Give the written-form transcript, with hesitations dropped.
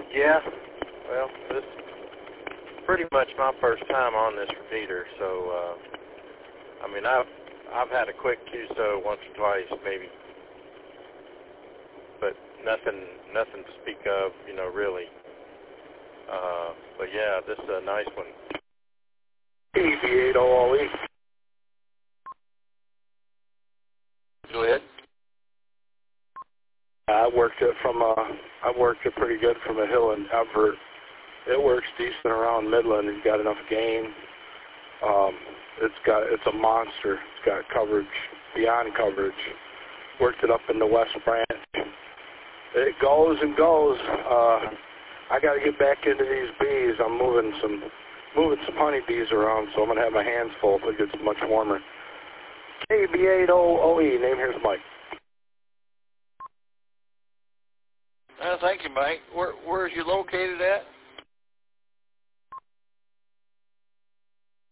Yeah. Well, this is pretty much my first time on this repeater, so I mean, I've had a quick QSO once or twice, maybe, but nothing to speak of, you know, really. But yeah, this is a nice one. EB80OE. Go ahead. I worked it pretty good from a hill in Everett. It works decent around Midland. It's got enough gain. It's a monster. It's got coverage beyond coverage. Worked it up in the West Branch. It goes and goes. I got to get back into these bees. I'm moving some honeybees around, so I'm gonna have my hands full if it gets much warmer. KB80OE. Name here's Mike. Thank you, Mike. Where is you located at?